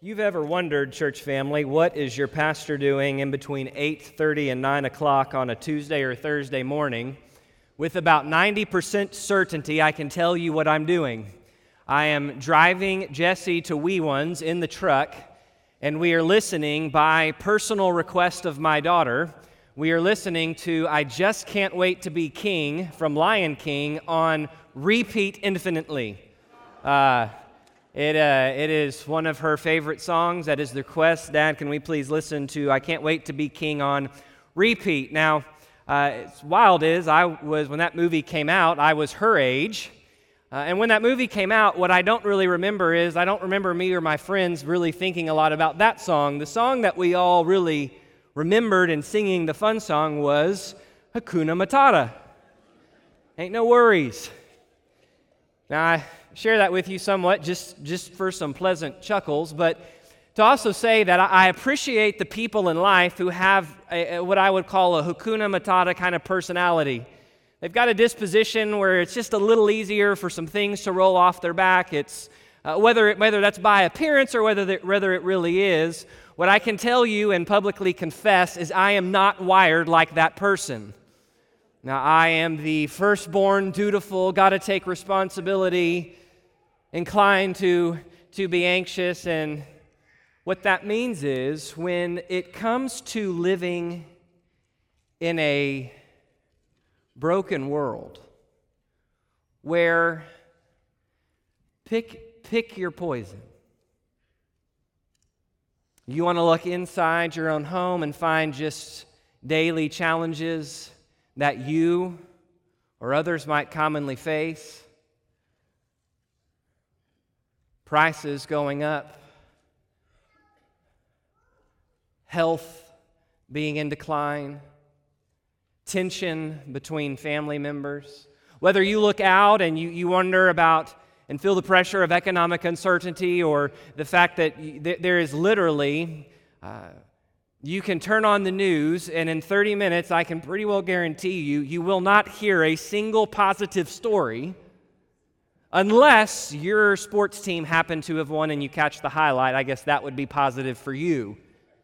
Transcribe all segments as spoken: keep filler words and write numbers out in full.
You've ever wondered, church family, what is your pastor doing in between eight thirty and nine o'clock on a Tuesday or Thursday morning? With about ninety percent certainty, I can tell you what I'm doing. I am driving Jesse to Wee Ones in the truck, and we are listening by personal request of my daughter. We are listening to I Just Can't Wait to Be King from Lion King on repeat infinitely. Uh, It uh, it is one of her favorite songs. That is the request. Dad, can we please listen to I Can't Wait to Be King on repeat? Now, uh, it's wild is, I was, when that movie came out, I was her age. Uh, and when that movie came out, what I don't really remember is, I don't remember me or my friends really thinking a lot about that song. The song that we all really remembered and singing the fun song was Hakuna Matata. Ain't no worries. Now, I share that with you somewhat just, just for some pleasant chuckles, but to also say that I appreciate the people in life who have a, a, what I would call a Hakuna Matata kind of personality. They've got a disposition where it's just a little easier for some things to roll off their back. It's uh, whether it, whether that's by appearance or whether that, whether it really is. What I can tell you and publicly confess is I am not wired like that person. Now, I am the firstborn, dutiful, got to take responsibility, inclined to, to be anxious, and what that means is when it comes to living in a broken world where pick, pick your poison. You want to look inside your own home and find just daily challenges that you or others might commonly face. Prices going up, health being in decline, tension between family members. Whether you look out and you, you wonder about and feel the pressure of economic uncertainty, or the fact that th- there is literally, uh, you can turn on the news and in thirty minutes, I can pretty well guarantee you, you will not hear a single positive story unless your sports team happened to have won and you catch the highlight. I guess that would be positive for you.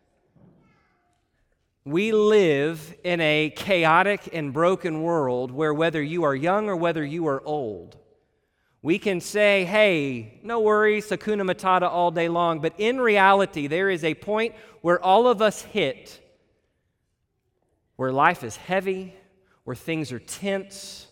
We live in a chaotic and broken world where whether you are young or whether you are old, we can say, hey, no worries, Hakuna Matata all day long, but in reality, there is a point where all of us hit where life is heavy, where things are tense,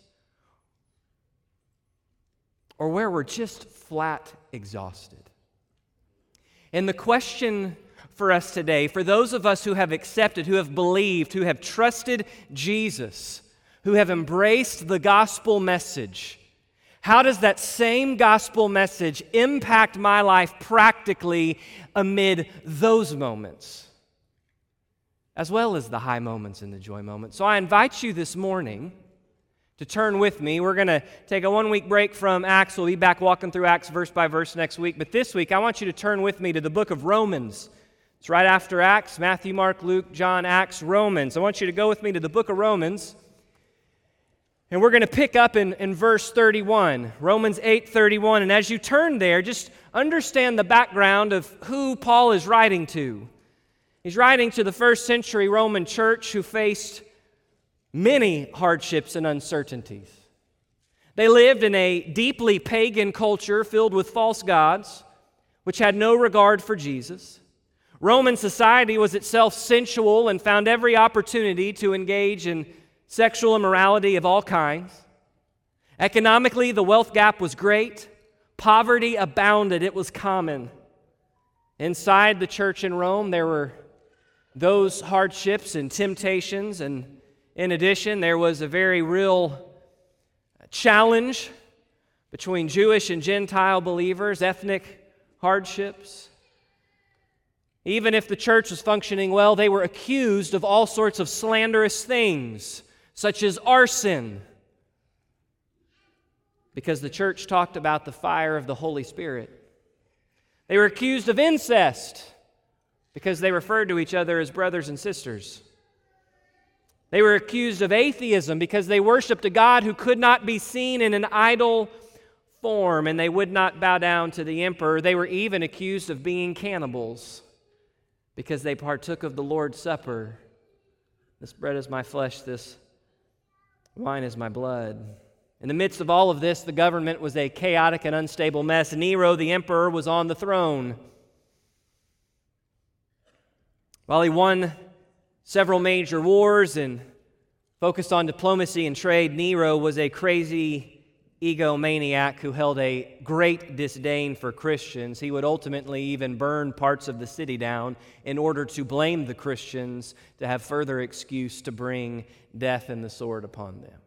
or where we're just flat exhausted. And the question for us today, for those of us who have accepted, who have believed, who have trusted Jesus, who have embraced the gospel message, how does that same gospel message impact my life practically amid those moments, as well as the high moments and the joy moments? So I invite you this morning to turn with me. We're going to take a one-week break from Acts. We'll be back walking through Acts verse by verse next week. But this week, I want you to turn with me to the book of Romans. It's right after Acts, Matthew, Mark, Luke, John, Acts, Romans. I want you to go with me to the book of Romans. And we're going to pick up in, in verse thirty-one, Romans eight thirty-one. And as you turn there, just understand the background of who Paul is writing to. He's writing to the first century Roman church who faced many hardships and uncertainties. They lived in a deeply pagan culture filled with false gods, which had no regard for Jesus. Roman society was itself sensual and found every opportunity to engage in sexual immorality of all kinds. Economically, the wealth gap was great. Poverty abounded. It was common. Inside the church in Rome, there were those hardships and temptations, and in addition, there was a very real challenge between Jewish and Gentile believers, ethnic hardships. Even if the church was functioning well, they were accused of all sorts of slanderous things, such as arson, because the church talked about the fire of the Holy Spirit. They were accused of incest, because they referred to each other as brothers and sisters. They were accused of atheism because they worshiped a God who could not be seen in an idol form, and they would not bow down to the emperor. They were even accused of being cannibals because they partook of the Lord's Supper. This bread is my flesh, this wine is my blood. In the midst of all of this, the government was a chaotic and unstable mess. Nero, the emperor, was on the throne. While he won several major wars and focused on diplomacy and trade, Nero was a crazy egomaniac who held a great disdain for Christians. He would ultimately even burn parts of the city down in order to blame the Christians, to have further excuse to bring death and the sword upon them.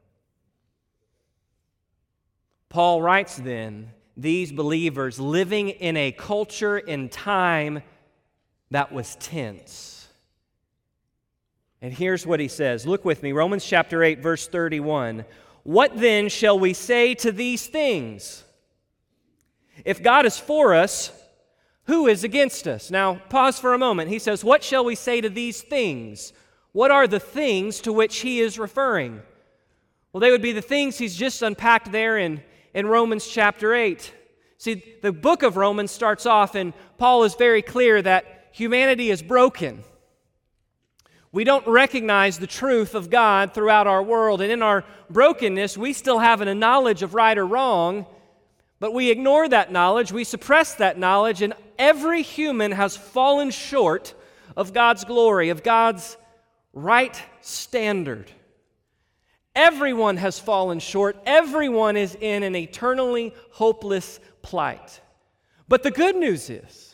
Paul writes then, these believers living in a culture and time that was tense. And here's what he says. Look with me, Romans chapter eight, verse thirty-one. What then shall we say to these things? If God is for us, who is against us? Now, pause for a moment. He says, what shall we say to these things? What are the things to which he is referring? Well, they would be the things he's just unpacked there in, in Romans chapter eight. See, the book of Romans starts off, and Paul is very clear that humanity is broken. We don't recognize the truth of God throughout our world, and in our brokenness, we still have a knowledge of right or wrong, but we ignore that knowledge, we suppress that knowledge, and every human has fallen short of God's glory, of God's right standard. Everyone has fallen short. Everyone is in an eternally hopeless plight. But the good news is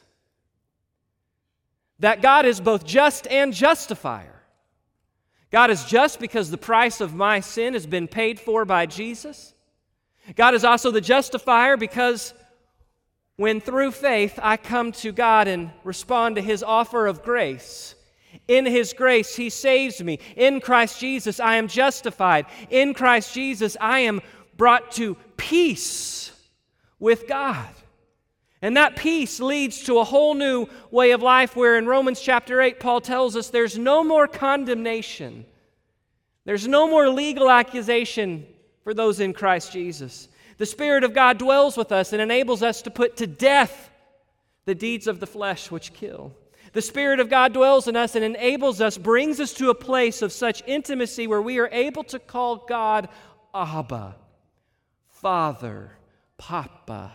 that God is both just and justifier. God is just because the price of my sin has been paid for by Jesus. God is also the justifier because when through faith I come to God and respond to His offer of grace, in His grace He saves me. In Christ Jesus I am justified. In Christ Jesus I am brought to peace with God. And that peace leads to a whole new way of life where in Romans chapter eight, Paul tells us there's no more condemnation. There's no more legal accusation for those in Christ Jesus. The Spirit of God dwells with us and enables us to put to death the deeds of the flesh which kill. The Spirit of God dwells in us and enables us, brings us to a place of such intimacy where we are able to call God Abba, Father, Papa.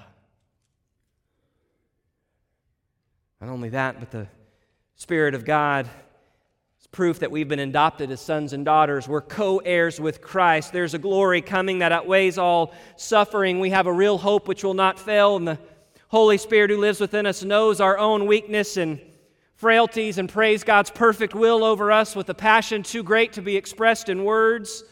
Not only that, but the Spirit of God is proof that we've been adopted as sons and daughters. We're co-heirs with Christ. There's a glory coming that outweighs all suffering. We have a real hope which will not fail, and the Holy Spirit who lives within us knows our own weakness and frailties and prays God's perfect will over us with a passion too great to be expressed in words.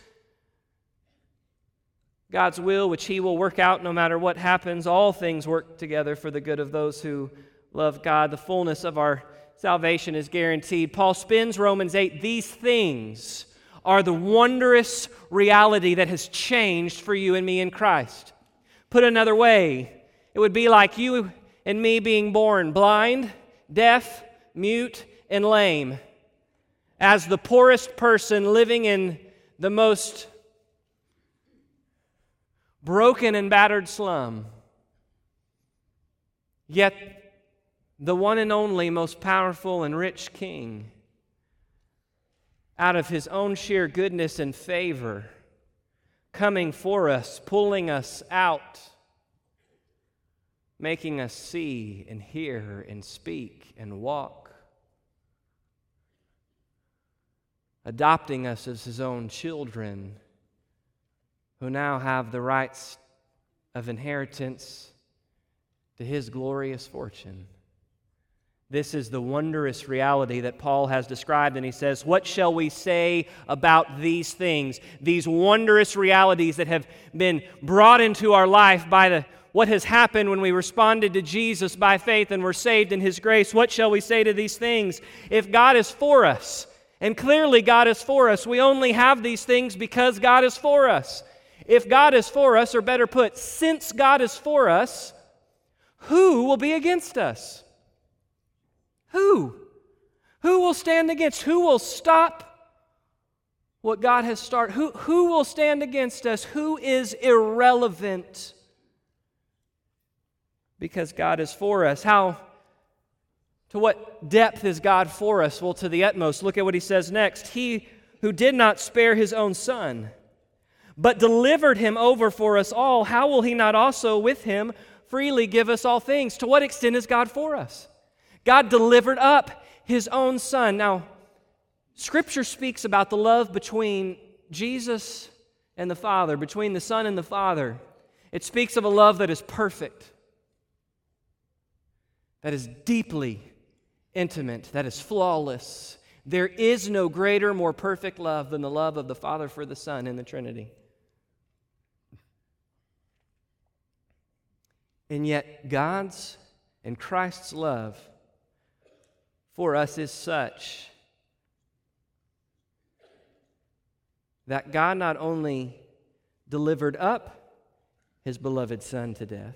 God's will, which He will work out no matter what happens. All things work together for the good of those who love God. The fullness of our salvation is guaranteed. Paul spins Romans eight. These things are the wondrous reality that has changed for you and me in Christ. Put another way, it would be like you and me being born blind, deaf, mute, and lame. As the poorest person living in the most broken and battered slum. Yet the one and only most powerful and rich King, out of His own sheer goodness and favor, coming for us, pulling us out, making us see and hear and speak and walk, adopting us as His own children, who now have the rights of inheritance to His glorious fortune. This is the wondrous reality that Paul has described, and he says, what shall we say about these things, these wondrous realities that have been brought into our life by the, what has happened when we responded to Jesus by faith and were saved in His grace? What shall we say to these things? If God is for us, and clearly God is for us, we only have these things because God is for us. If God is for us, or better put, since God is for us, who will be against us? Who? Who will stand against? Who will stop what God has started? Who, who will stand against us? Who is irrelevant because God is for us. How, to what depth is God for us? Well, to the utmost. Look at what he says next. He who did not spare his own son, but delivered him over for us all, how will he not also with him freely give us all things? To what extent is God for us? God delivered up his own son. Now, Scripture speaks about the love between Jesus and the Father, between the Son and the Father. It speaks of a love that is perfect, that is deeply intimate, that is flawless. There is no greater, more perfect love than the love of the Father for the Son in the Trinity. And yet, God's and Christ's love for us is such that God not only delivered up his beloved Son to death,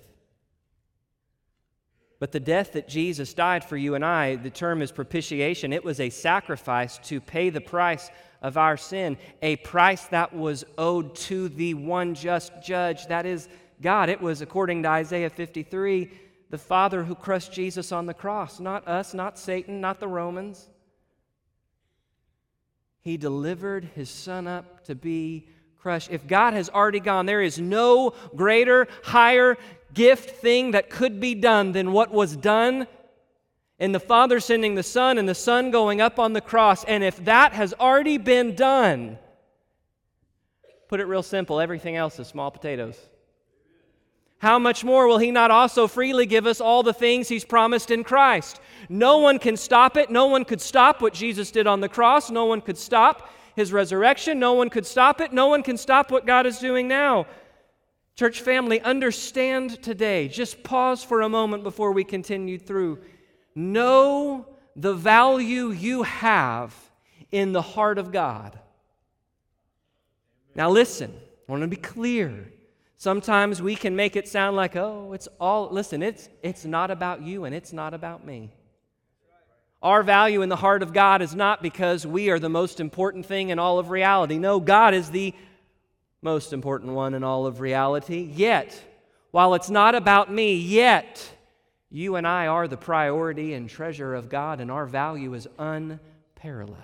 but the death that Jesus died for you and I, the term is propitiation. It was a sacrifice to pay the price of our sin, a price that was owed to the one just judge, that is God. It was, according to Isaiah fifty-three, the Father who crushed Jesus on the cross, not us, not Satan, not the Romans. He delivered his Son up to be crushed. If God has already gone, there is no greater, higher gift thing that could be done than what was done in the Father sending the Son and the Son going up on the cross. And if that has already been done, put it real simple, everything else is small potatoes. How much more will he not also freely give us all the things he's promised in Christ? No one can stop it. No one could stop what Jesus did on the cross. No one could stop his resurrection. No one could stop it. No one can stop what God is doing now. Church family, understand today. Just pause for a moment before we continue through. Know the value you have in the heart of God. Now listen, I want to be clear. Sometimes we can make it sound like, oh, it's all, listen, it's, it's not about you and it's not about me. Our value in the heart of God is not because we are the most important thing in all of reality. No, God is the most important one in all of reality. Yet, while it's not about me, yet you and I are the priority and treasure of God, and our value is unparalleled.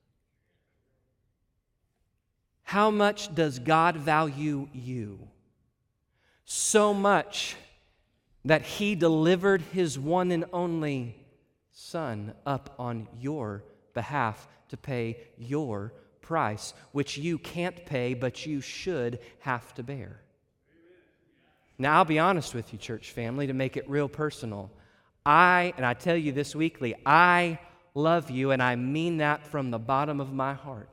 How much does God value you? So much that he delivered his one and only Son up on your behalf to pay your price, which you can't pay, but you should have to bear. Now, I'll be honest with you, church family, to make it real personal. I, and I tell you this weekly, I love you, and I mean that from the bottom of my heart.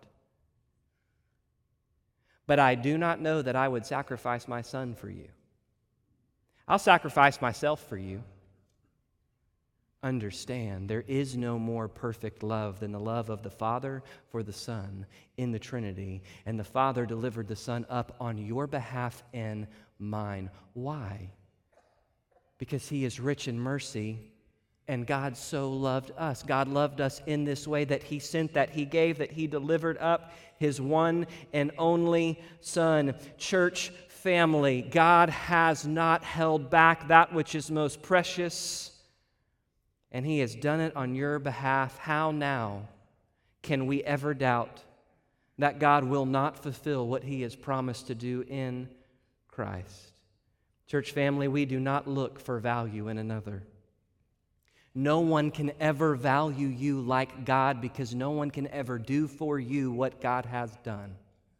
But I do not know that I would sacrifice my son for you. I'll sacrifice myself for you. Understand, there is no more perfect love than the love of the Father for the Son in the Trinity. And the Father delivered the Son up on your behalf and mine. Why? Because he is rich in mercy, and God so loved us. God loved us in this way that he sent, that he gave, that he delivered up his one and only Son. Church family, God has not held back that which is most precious, and he has done it on your behalf. How now can we ever doubt that God will not fulfill what he has promised to do in Christ? Church family, we do not look for value in another. No one can ever value you like God, because no one can ever do for you what God has done.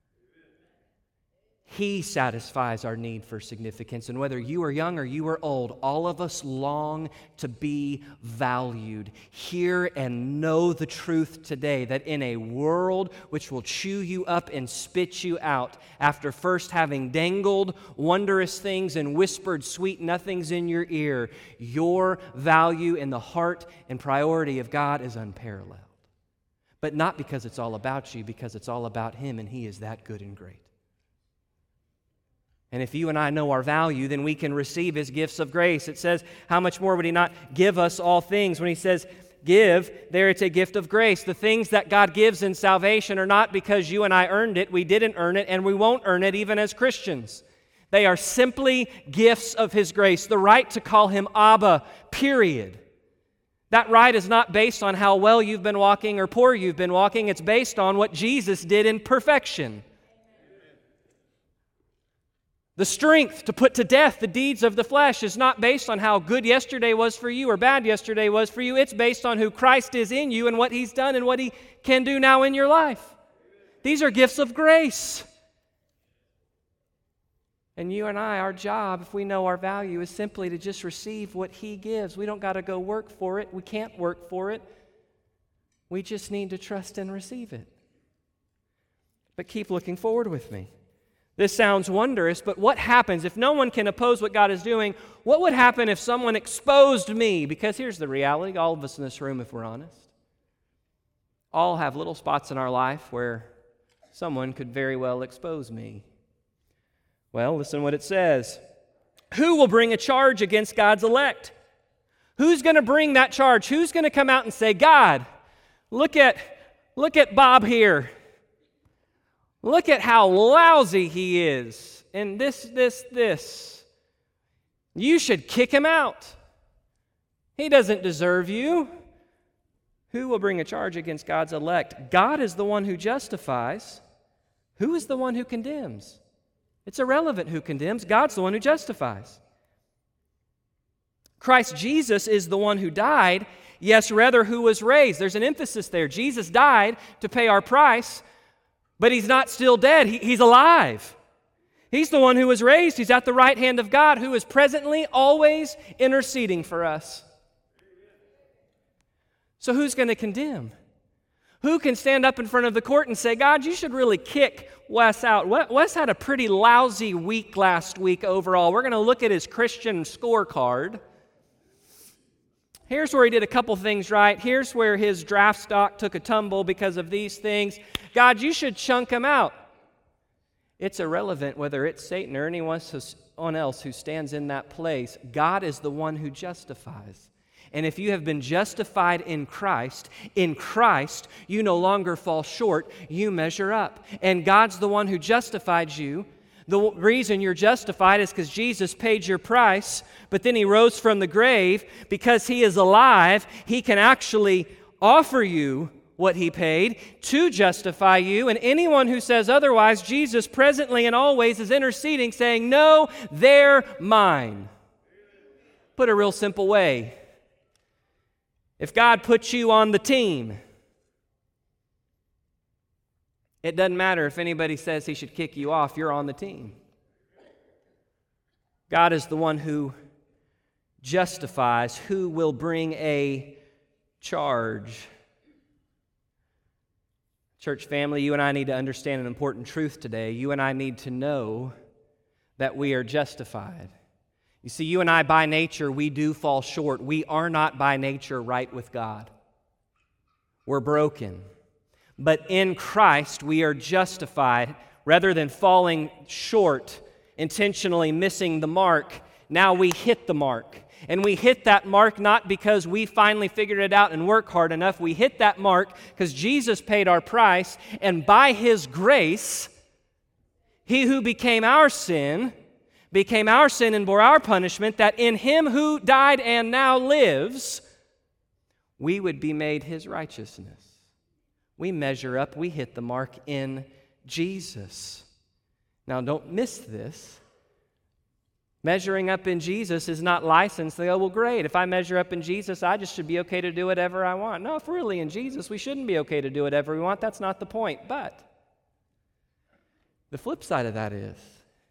He satisfies our need for significance. And whether you are young or you are old, all of us long to be valued. Hear and know the truth today that in a world which will chew you up and spit you out, after first having dangled wondrous things and whispered sweet nothings in your ear, your value in the heart and priority of God is unparalleled. But not because it's all about you, because it's all about him, and he is that good and great. And if you and I know our value, then we can receive his gifts of grace. It says, how much more would he not give us all things? When he says give, there it's a gift of grace. The things that God gives in salvation are not because you and I earned it. We didn't earn it, and we won't earn it even as Christians. They are simply gifts of His grace, the right to call Him Abba, period. That right is not based on how well you've been walking or poor you've been walking. It's based on what Jesus did in perfection. The strength to put to death the deeds of the flesh is not based on how good yesterday was for you or bad yesterday was for you. It's based on who Christ is in you and what He's done and what He can do now in your life. These are gifts of grace. And you and I, our job, if we know our value, is simply to just receive what He gives. We don't got to go work for it. We can't work for it. We just need to trust and receive it. But keep looking forward with me. This sounds wondrous, but what happens if no one can oppose what God is doing? What would happen if someone exposed me? Because here's the reality, all of us in this room, if we're honest, all have little spots in our life where someone could very well expose me. Well, listen what it says. Who will bring a charge against God's elect? Who's going to bring that charge? Who's going to come out and say, God, look at, look at Bob here. Look at how lousy he is, and this, this, this. You should kick him out. He doesn't deserve you. Who will bring a charge against God's elect? God is the one who justifies. Who is the one who condemns? It's irrelevant who condemns. God's the one who justifies. Christ Jesus is the one who died, yes, rather who was raised. There's an emphasis there. Jesus died to pay our price, but He's not still dead. He, he's alive. He's the one who was raised. He's at the right hand of God, who is presently always interceding for us. So who's going to condemn? Who can stand up in front of the court and say, God, you should really kick Wes out? Wes had a pretty lousy week last week overall. We're going to look at his Christian scorecard. Here's where he did a couple things right. Here's where his draft stock took a tumble because of these things. God, you should chunk him out. It's irrelevant whether it's Satan or anyone else who stands in that place. God is the one who justifies. And if you have been justified in Christ, in Christ, you no longer fall short, you measure up. And God's the one who justified you. The reason you're justified is because Jesus paid your price, but then He rose from the grave. Because He is alive, He can actually offer you what He paid to justify you. And anyone who says otherwise, Jesus presently and always is interceding, saying, no, they're mine. Put a real simple way. If God puts you on the team, it doesn't matter if anybody says He should kick you off, you're on the team. God is the one who justifies, who will bring a charge. Church family, you and I need to understand an important truth today. You and I need to know that we are justified. You see, you and I, by nature, we do fall short. We are not by nature right with God. We're broken. But in Christ, we are justified. Rather than falling short, intentionally missing the mark, now we hit the mark. And we hit that mark not because we finally figured it out and work hard enough. We hit that mark because Jesus paid our price, and by His grace, He who became our sin, became our sin and bore our punishment, that in Him who died and now lives, we would be made His righteousness. We measure up, we hit the mark in Jesus. Now, don't miss this. Measuring up in Jesus is not licensed. They go, well, great, if I measure up in Jesus, I just should be okay to do whatever I want. No, if we're really in Jesus, we shouldn't be okay to do whatever we want. That's not the point. But the flip side of that is,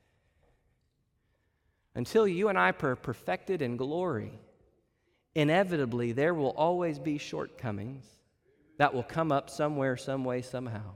until you and I are perfected in glory, inevitably there will always be shortcomings that will come up somewhere, some way, somehow.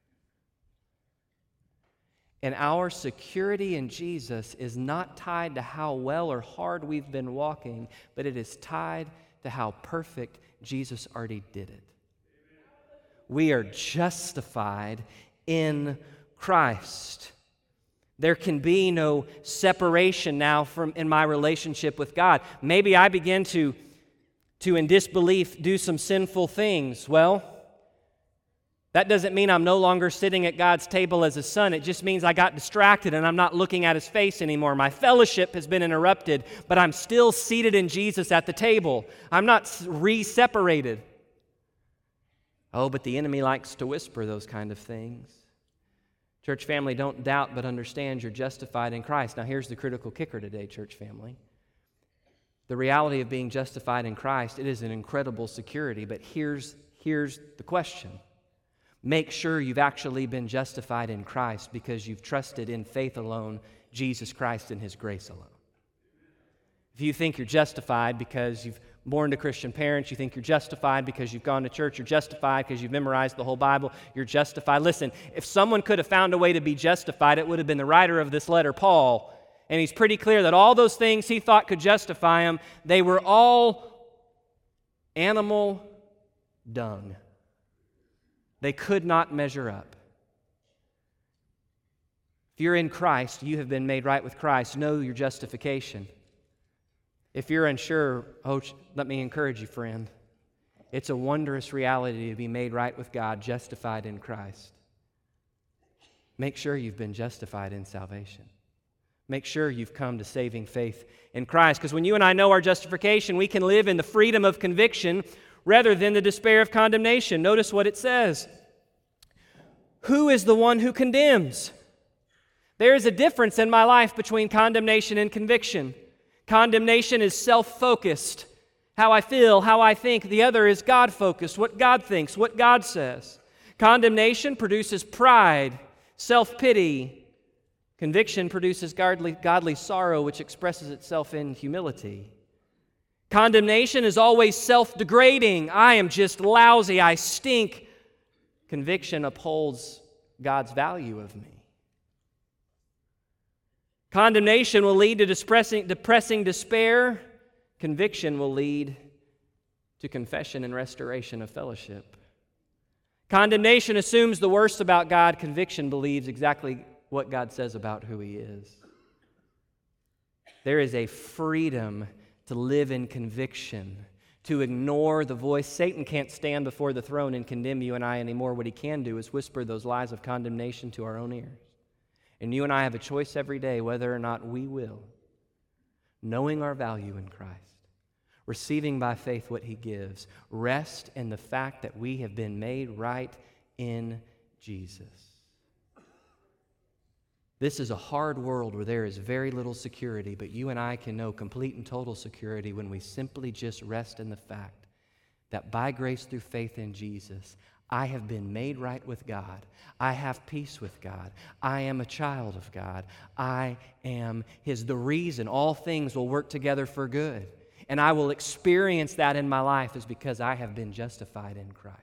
And our security in Jesus is not tied to how well or hard we've been walking, but it is tied to how perfect Jesus already did it. We are justified in Christ. There can be no separation now from in my relationship with God. Maybe I begin to, to in disbelief, do some sinful things. Well, That doesn't mean I'm no longer sitting at God's table as a son. It just means I got distracted and I'm not looking at His face anymore. My fellowship has been interrupted, but I'm still seated in Jesus at the table. I'm not re-separated. Oh, but the enemy likes to whisper those kind of things. Church family, don't doubt but understand you're justified in Christ. Now here's the critical kicker today, church family. The reality of being justified in Christ, it is an incredible security, but here's, here's the question. Make sure you've actually been justified in Christ because you've trusted in faith alone, Jesus Christ and His grace alone. If you think you're justified because you've born to Christian parents, you think you're justified because you've gone to church, you're justified because you've memorized the whole Bible, you're justified. Listen, if someone could have found a way to be justified, it would have been the writer of this letter, Paul. And he's pretty clear that all those things he thought could justify him, they were all animal dung. They could not measure up. If you're in Christ, you have been made right with Christ. Know your justification. If you're unsure, oh, let me encourage you, friend. It's a wondrous reality to be made right with God, justified in Christ. Make sure you've been justified in salvation. Make sure you've come to saving faith in Christ. Because when you and I know our justification, we can live in the freedom of conviction rather than the despair of condemnation. Notice what it says. Who is the one who condemns? There is a difference in my life between condemnation and conviction. Condemnation is self-focused, how I feel, how I think. The other is God-focused, what God thinks, what God says. Condemnation produces pride, self-pity. Conviction produces godly, godly sorrow, which expresses itself in humility. Condemnation is always self-degrading. I am just lousy. I stink. Conviction upholds God's value of me. Condemnation will lead to depressing, depressing despair. Conviction will lead to confession and restoration of fellowship. Condemnation assumes the worst about God. Conviction believes exactly what God says about who He is. There is a freedom to live in conviction, to ignore the voice. Satan can't stand before the throne and condemn you and I anymore. What he can do is whisper those lies of condemnation to our own ears. And you and I have a choice every day whether or not we will, knowing our value in Christ, receiving by faith what He gives, rest in the fact that we have been made right in Jesus. This is a hard world where there is very little security, but you and I can know complete and total security when we simply just rest in the fact that by grace through faith in Jesus, I have been made right with God. I have peace with God. I am a child of God. I am His. The reason all things will work together for good, and I will experience that in my life, is because I have been justified in Christ.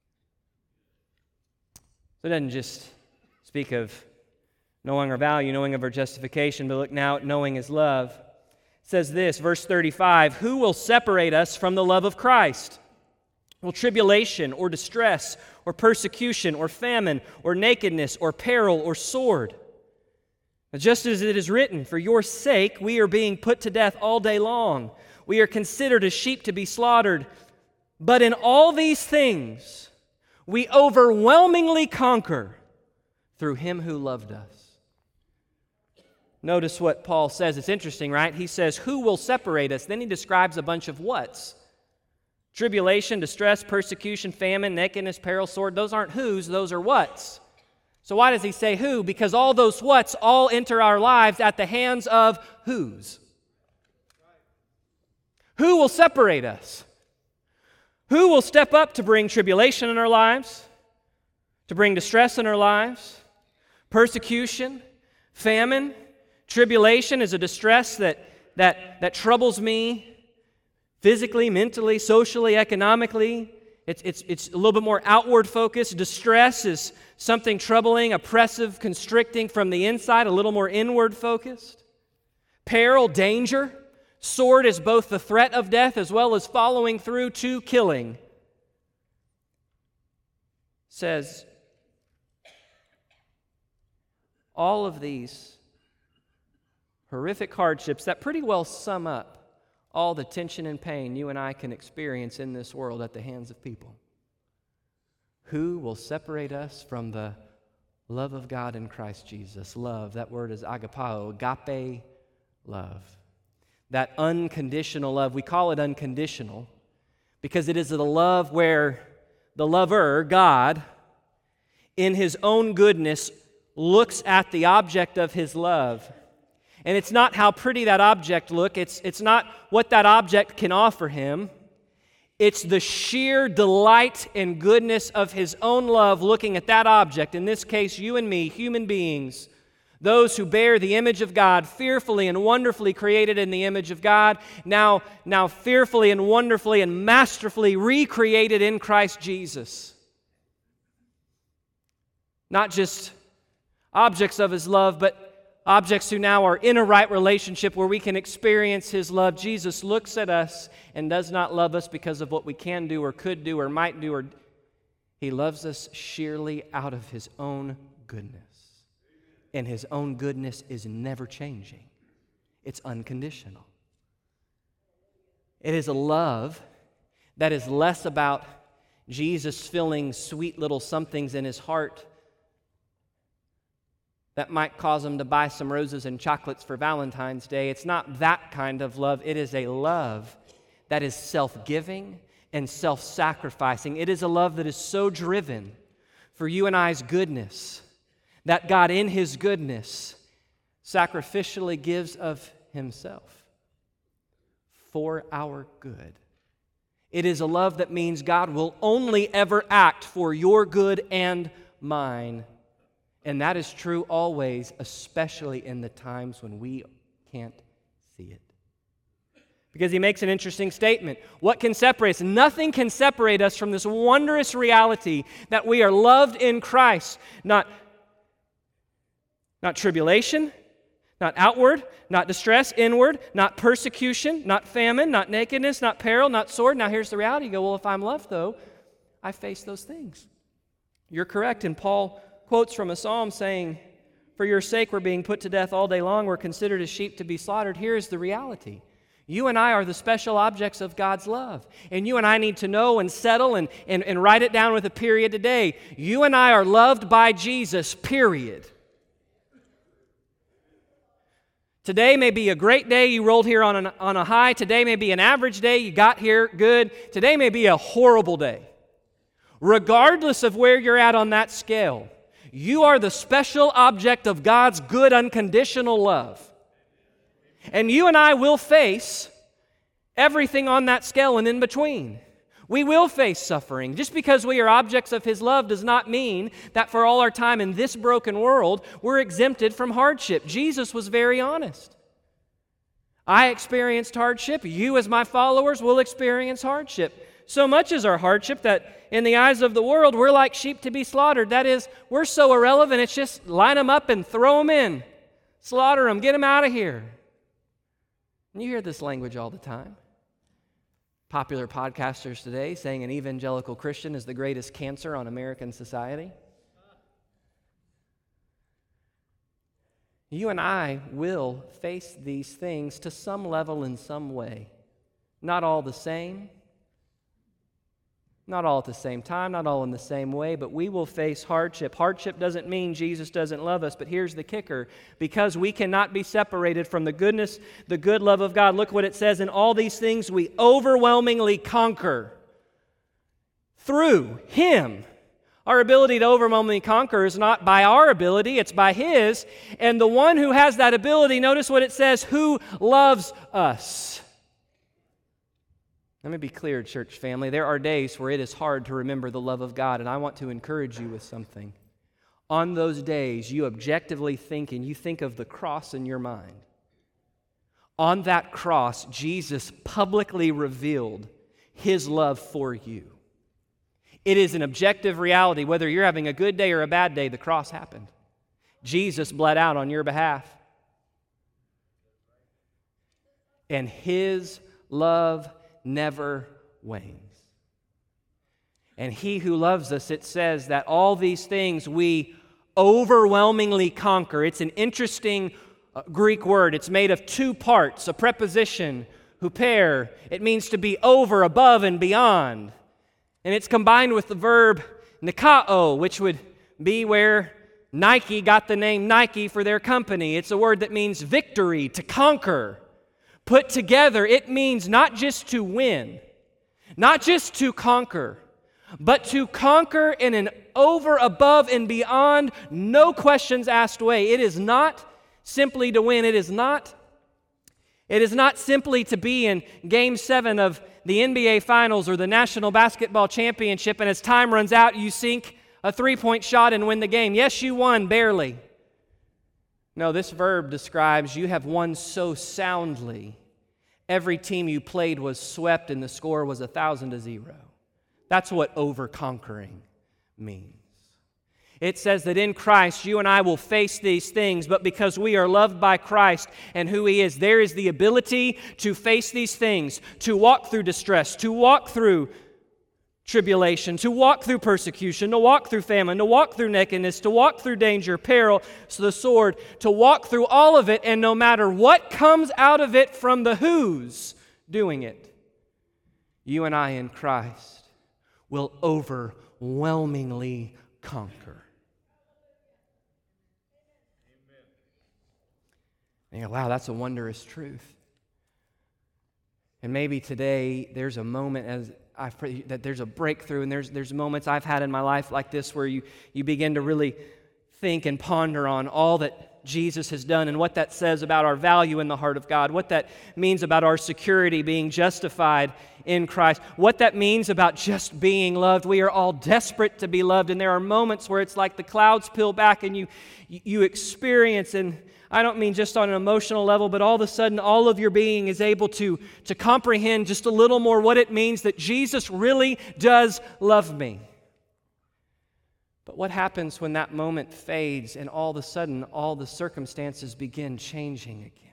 So it doesn't just speak of knowing our value, knowing of our justification, but look now at knowing His love. It says this, verse thirty-five, who will separate us from the love of Christ? Will tribulation or distress or persecution or famine or nakedness or peril or sword? Just as it is written, for your sake we are being put to death all day long. We are considered as sheep to be slaughtered. But in all these things we overwhelmingly conquer through Him who loved us. Notice what Paul says. It's interesting, right? He says, who will separate us? Then he describes a bunch of whats. Tribulation, distress, persecution, famine, nakedness, peril, sword. Those aren't whos, those are whats. So why does he say who? Because all those whats all enter our lives at the hands of whos. Who will separate us? Who will step up to bring tribulation in our lives? To bring distress in our lives? Persecution, famine, tribulation is a distress that, that, that troubles me physically, mentally, socially, economically. It's, it's, it's a little bit more outward focused. Distress is something troubling, oppressive, constricting from the inside, a little more inward focused. Peril, danger. Sword is both the threat of death as well as following through to killing. Says, all of these horrific hardships that pretty well sum up all the tension and pain you and I can experience in this world at the hands of people. Who will separate us from the love of God in Christ Jesus? Love, that word is agapao, agape love. That unconditional love, we call it unconditional because it is the love where the lover, God, in His own goodness, looks at the object of His love. And it's not how pretty that object looks, it's, it's not what that object can offer Him. It's the sheer delight and goodness of His own love looking at that object, in this case, you and me, human beings, those who bear the image of God, fearfully and wonderfully created in the image of God, now, now fearfully and wonderfully and masterfully recreated in Christ Jesus. Not just objects of His love, but objects who now are in a right relationship where we can experience His love. Jesus looks at us and does not love us because of what we can do or could do or might do. Or He loves us sheerly out of His own goodness. And His own goodness is never changing. It's unconditional. It is a love that is less about Jesus filling sweet little somethings in His heart that might cause Him to buy some roses and chocolates for Valentine's Day. It's not that kind of love. It is a love that is self-giving and self-sacrificing. It is a love that is so driven for you and I's goodness that God in His goodness sacrificially gives of Himself for our good. It is a love that means God will only ever act for your good and mine. And that is true always, especially in the times when we can't see it. Because He makes an interesting statement. What can separate us? Nothing can separate us from this wondrous reality that we are loved in Christ. Not, not tribulation, not outward, not distress, inward, not persecution, not famine, not nakedness, not peril, not sword. Now here's the reality. You go, well, if I'm loved, though, I face those things. You're correct. And Paul quotes from a psalm saying, for your sake we're being put to death all day long. We're considered as sheep to be slaughtered. Here's the reality. You and I are the special objects of God's love. And you and I need to know and settle and, and, and write it down with a period today. You and I are loved by Jesus, period. Today may be a great day. You rolled here on, an, on a high. Today may be an average day. You got here good. Today may be a horrible day. Regardless of where you're at on that scale, you are the special object of God's good, unconditional love. And you and I will face everything on that scale and in between. We will face suffering. Just because we are objects of His love does not mean that for all our time in this broken world, we're exempted from hardship. Jesus was very honest. I experienced hardship. You as my followers will experience hardship. So much is our hardship that in the eyes of the world, we're like sheep to be slaughtered. That is, we're so irrelevant, it's just line them up and throw them in. Slaughter them, get them out of here. And you hear this language all the time. Popular podcasters today saying an evangelical Christian is the greatest cancer on American society. You and I will face these things to some level in some way. Not all the same. Not all at the same time, not all in the same way, but we will face hardship. Hardship doesn't mean Jesus doesn't love us, but here's the kicker. Because we cannot be separated from the goodness, the good love of God, look what it says, in all these things we overwhelmingly conquer through Him. Our ability to overwhelmingly conquer is not by our ability, it's by His. And the one who has that ability, notice what it says, who loves us. Let me be clear, church family. There are days where it is hard to remember the love of God, and I want to encourage you with something. On those days, you objectively think and you think of the cross in your mind. On that cross, Jesus publicly revealed His love for you. It is an objective reality. Whether you're having a good day or a bad day, the cross happened. Jesus bled out on your behalf. And His love never wanes. And He who loves us, it says that all these things we overwhelmingly conquer. It's an interesting uh, Greek word. It's made of two parts, a preposition, huper. It means to be over, above, and beyond. And it's combined with the verb Nikao, which would be where Nike got the name Nike for their company. It's a word that means victory, to conquer. Put together, it means not just to win, not just to conquer, but to conquer in an over, above, and beyond, no questions asked way. It is not simply to win. It is not, it is not simply to be in Game seven of the N B A Finals or the National Basketball Championship, and as time runs out, you sink a three-point shot and win the game. Yes, you won, barely. No, this verb describes you have won so soundly, every team you played was swept and the score was a thousand to zero. That's what over-conquering means. It says that in Christ, you and I will face these things, but because we are loved by Christ and who He is, there is the ability to face these things, to walk through distress, to walk through tribulation, to walk through persecution, to walk through famine, to walk through nakedness, to walk through danger, peril, so the sword, to walk through all of it, and no matter what comes out of it from the who's doing it, you and I in Christ will overwhelmingly conquer. And you go, wow, that's a wondrous truth. And maybe today there's a moment as I've prayed that there's a breakthrough, and there's there's moments I've had in my life like this where you you begin to really think and ponder on all that Jesus has done and what that says about our value in the heart of God, what that means about our security being justified in Christ, what that means about just being loved. We are all desperate to be loved, and there are moments where it's like the clouds peel back and you you experience, and I don't mean just on an emotional level, but all of a sudden all of your being is able to, to comprehend just a little more what it means that Jesus really does love me. But what happens when that moment fades and all of a sudden all the circumstances begin changing again?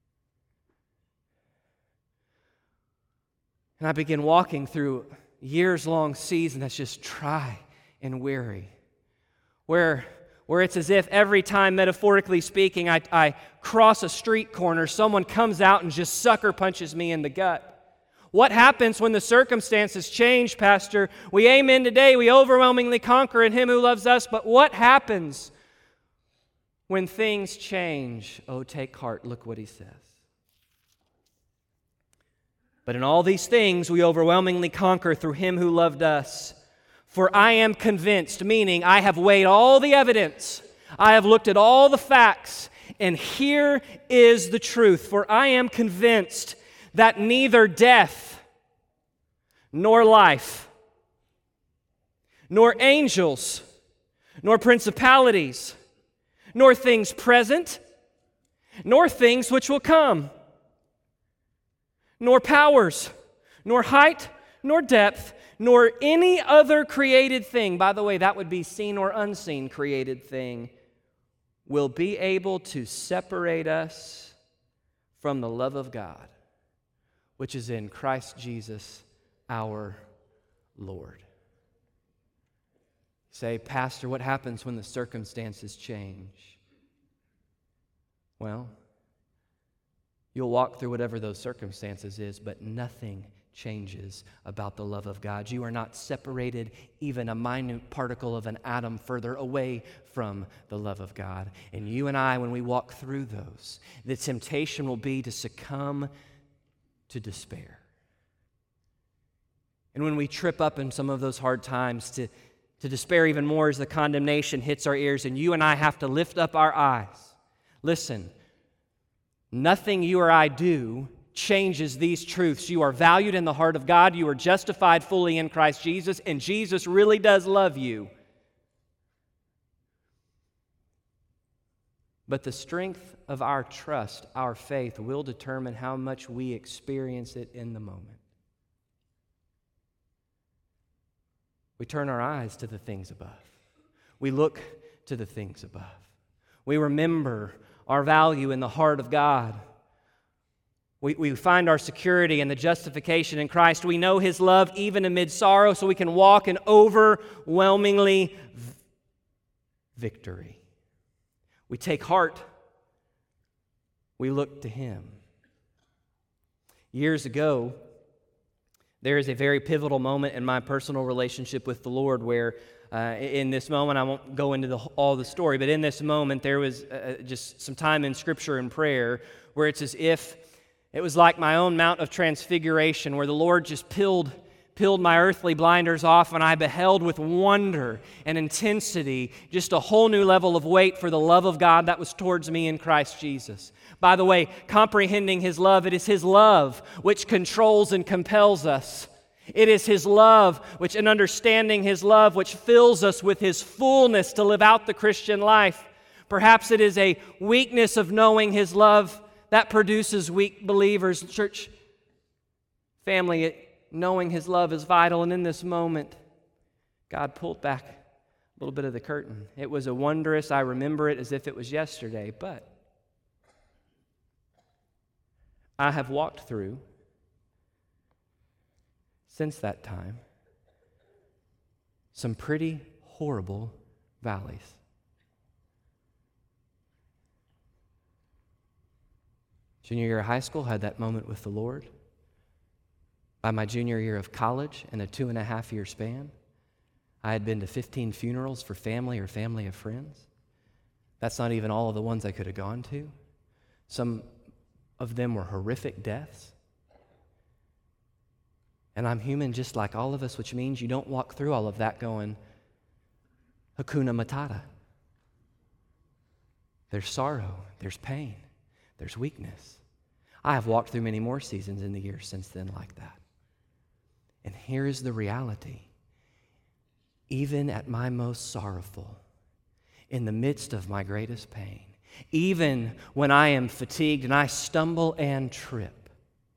And I begin walking through a years-long season that's just dry and weary, where where it's as if every time, metaphorically speaking, I, I cross a street corner, someone comes out and just sucker punches me in the gut. What happens when the circumstances change, Pastor? We amen today, we overwhelmingly conquer in Him who loves us, but what happens when things change? Oh, take heart, look what He says. But in all these things we overwhelmingly conquer through Him who loved us. For I am convinced, meaning I have weighed all the evidence, I have looked at all the facts, and here is the truth. For I am convinced that neither death, nor life, nor angels, nor principalities, nor things present, nor things which will come, nor powers, nor height, nor depth, nor any other created thing, by the way, that would be seen or unseen created thing, will be able to separate us from the love of God, which is in Christ Jesus our Lord. Say, Pastor, what happens when the circumstances change? Well, you'll walk through whatever those circumstances is, but nothing changes about the love of God. You are not separated even a minute particle of an atom further away from the love of God. And you and I, when we walk through those, the temptation will be to succumb to despair. And when we trip up in some of those hard times, to, to despair even more as the condemnation hits our ears, and you and I have to lift up our eyes. Listen, nothing you or I do changes these truths. You are valued in the heart of God. You are justified fully in Christ Jesus, and Jesus really does love you. But the strength of our trust, our faith, will determine how much we experience it in the moment. We turn our eyes to the things above. We look to the things above. We remember our value in the heart of God. We, we find our security in the justification in Christ. We know His love even amid sorrow, so we can walk in overwhelmingly v- victory. We take heart. We look to Him. Years ago, There is a very pivotal moment in my personal relationship with the Lord where uh, in this moment, I won't go into the, all the story, but in this moment there was uh, just some time in Scripture and prayer where it's as if it was like my own Mount of Transfiguration, where the Lord just peeled, peeled my earthly blinders off, and I beheld with wonder and intensity just a whole new level of weight for the love of God that was towards me in Christ Jesus. By the way, comprehending His love, it is His love which controls and compels us. It is His love, which, in understanding His love, which fills us with His fullness to live out the Christian life. Perhaps it is a weakness of knowing His love that produces weak believers. Church family, knowing His love is vital, and in this moment, God pulled back a little bit of the curtain. It was a wondrous, I remember it as if it was yesterday, but I have walked through, since that time, some pretty horrible valleys. Junior year of high school, had that moment with the Lord. By my junior year of college, in a two and a half year span, I had been to fifteen funerals for family or family of friends. That's not even all of the ones I could have gone to. Some of them were horrific deaths. And I'm human just like all of us, which means you don't walk through all of that going, Hakuna Matata. There's sorrow, there's pain, there's weakness. I have walked through many more seasons in the years since then like that. And here is the reality. Even at my most sorrowful, in the midst of my greatest pain, even when I am fatigued and I stumble and trip,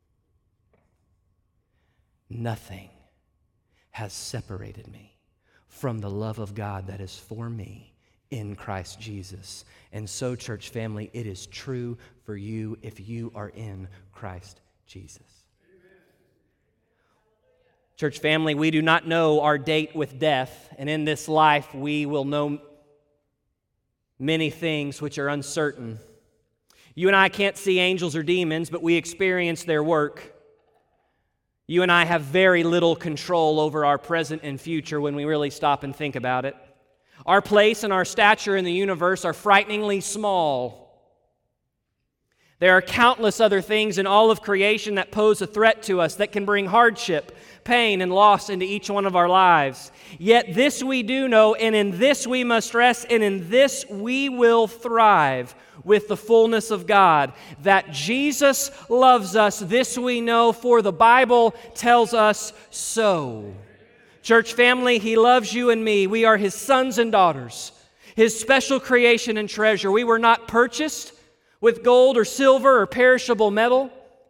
nothing has separated me from the love of God that is for me in Christ Jesus. And so, church family, it is true for you if you are in Christ Jesus. Amen. Church family, we do not know our date with death, and in this life we will know many things which are uncertain. You and I can't see angels or demons, but we experience their work. You and I have very little control over our present and future when we really stop and think about it. Our place and our stature in the universe are frighteningly small. There are countless other things in all of creation that pose a threat to us, that can bring hardship, pain, and loss into each one of our lives. Yet this we do know, and in this we must rest, and in this we will thrive with the fullness of God. That Jesus loves us, this we know, for the Bible tells us so. Church family, He loves you and me. We are His sons and daughters, His special creation and treasure. We were not purchased with gold or silver or perishable metal,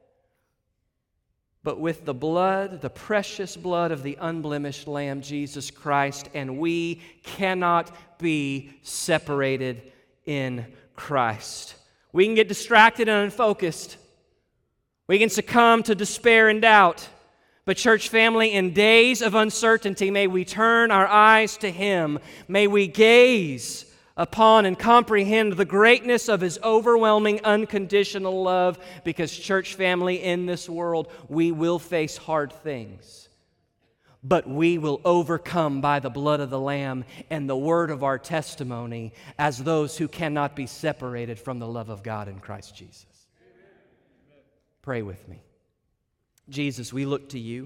but with the blood, the precious blood of the unblemished Lamb, Jesus Christ, and we cannot be separated in Christ. We can get distracted and unfocused. We can succumb to despair and doubt. But church family, in days of uncertainty, may we turn our eyes to Him. May we gaze upon and comprehend the greatness of His overwhelming unconditional love, because church family, in this world we will face hard things, but we will overcome by the blood of the Lamb and the word of our testimony as those who cannot be separated from the love of God in Christ Jesus. Amen. Pray with me. Jesus, we look to You.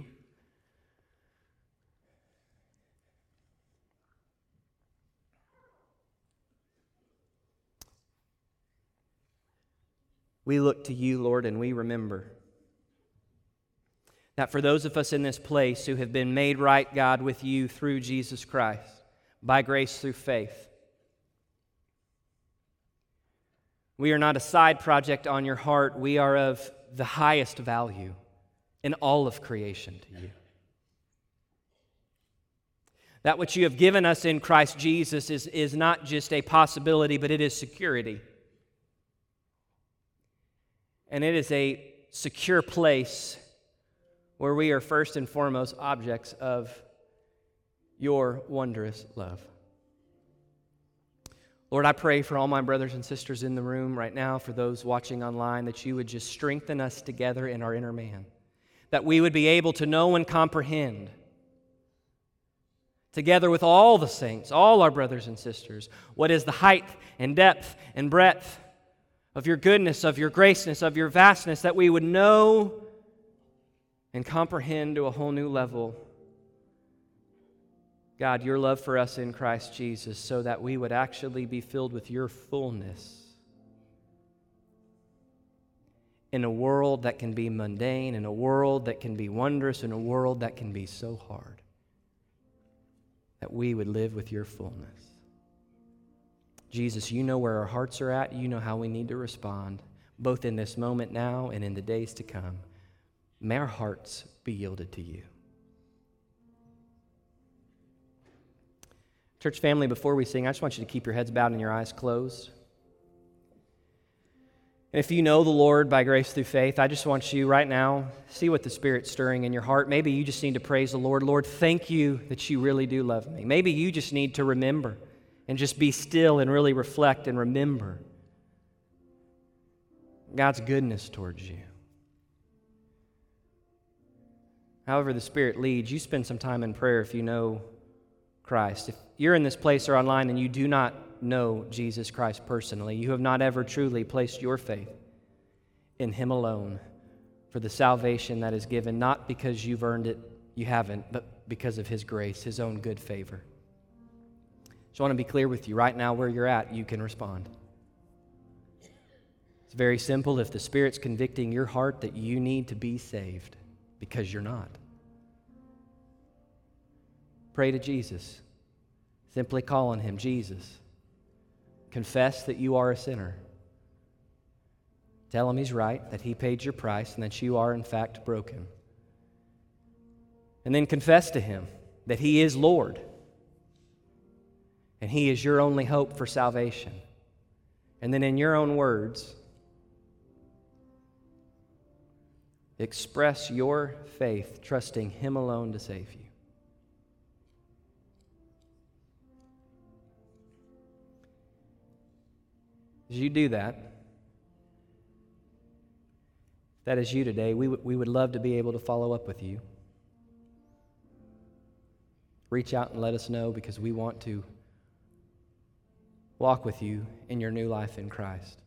We look to You, Lord, and we remember that for those of us in this place who have been made right, God, with You through Jesus Christ, by grace through faith, we are not a side project on Your heart. We are of the highest value in all of creation to You. That which You have given us in Christ Jesus is, is not just a possibility, but it is security. And it is a secure place where we are first and foremost objects of Your wondrous love. Lord, I pray for all my brothers and sisters in the room right now, for those watching online, that You would just strengthen us together in our inner man, that we would be able to know and comprehend, together with all the saints, all our brothers and sisters, what is the height and depth and breadth of your goodness, of your graceness, of your vastness, that we would know and comprehend to a whole new level, God, your love for us in Christ Jesus, so that we would actually be filled with your fullness in a world that can be mundane, in a world that can be wondrous, in a world that can be so hard, that we would live with your fullness. Jesus, you know where our hearts are at. You know how we need to respond, both in this moment now and in the days to come. May our hearts be yielded to you. Church family, before we sing, I just want you to keep your heads bowed and your eyes closed. And if you know the Lord by grace through faith, I just want you right now, see what the Spirit's stirring in your heart. Maybe you just need to praise the Lord. Lord, thank you that you really do love me. Maybe you just need to remember and just be still and really reflect and remember God's goodness towards you. However the Spirit leads, you spend some time in prayer if you know Christ. If you're in this place or online and you do not know Jesus Christ personally, you have not ever truly placed your faith in Him alone for the salvation that is given, not because you've earned it, you haven't, but because of His grace, His own good favor. So I want to be clear with you right now where you're at, you can respond. It's very simple. If the Spirit's convicting your heart that you need to be saved because you're not, pray to Jesus. Simply call on Him, Jesus. Confess that you are a sinner. Tell Him He's right, that He paid your price, and that you are in fact broken. And then confess to Him that He is Lord, and He is your only hope for salvation. And then in your own words, express your faith, trusting Him alone to save you. As you do that, if that is you today, we, w- we would love to be able to follow up with you. Reach out and let us know, because we want to walk with you in your new life in Christ.